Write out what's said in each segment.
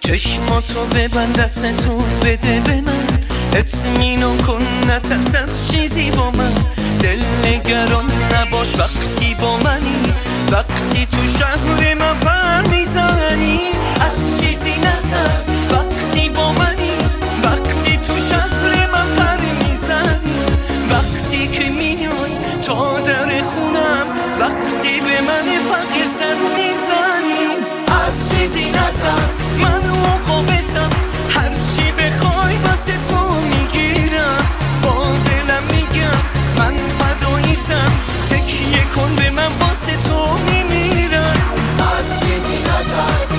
چشماتو ببند، دستتو بده به من، اطمینان کن نترس از چیزی با من. دل نگران نباش وقتی با منی، وقتی تو شهر من پر میزنی. از چیزی نترس وقتی با منی، وقتی تو شهر من پر میزنی. وقتی که میای تا در خونم، وقتی به من فقیر سر میزنی. از چیزی نترس، من عقابتم، هرچی بخوای واسه تو میگیرم. با دلم میگم من فداییتم، تکیه کن به من واسه تو میمیرم. از چیزی نترس.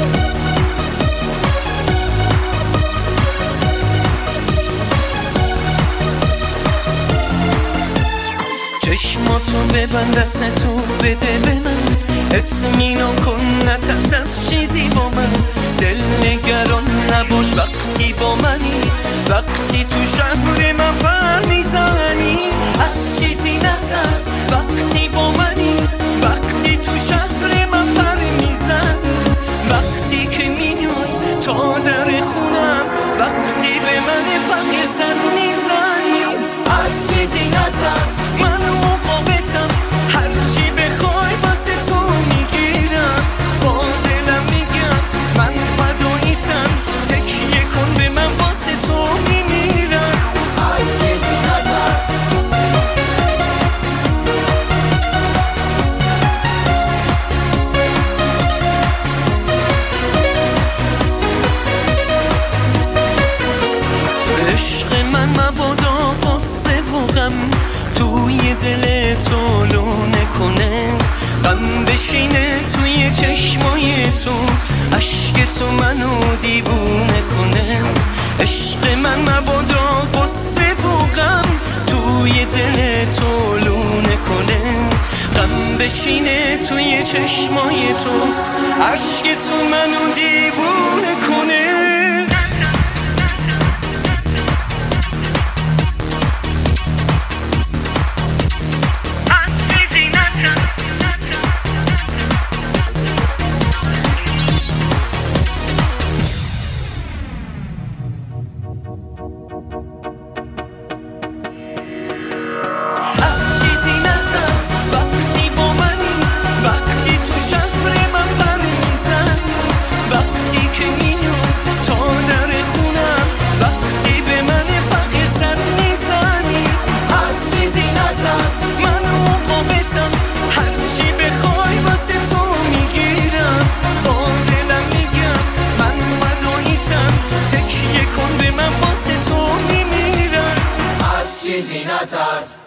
چشماتو ببند، دستتو بده به من، اطمینان کن نترس از چیزی با من. دل نگران نباش وقتی با منی، وقتی تو شهر من پر میزنی. از چیزی نترس وقتی با منی، وقتی تو شهر من پر میزنی. وقتی که میای تا در خونم، وقتی به من فقیر سر میزنی. از چیزی نترس، من عقابتم، هرچی بخوای واسه تو میگیرم. با دلم میگم من فداییتم، تکیه کن به من واسه تو میمیرم. از چیزی نترس. عشق من مبادا قصه و غم توی دل تو لو نکنه، غم بشینه توی چشمای تو، عشق تو منو دیوونه کنه. عشق من مبادا قصه و غم توی دل تو لو نکنه، غم بشینه توی چشمای تو، عشق تو منو دیوونه کنه. چیزی نترس.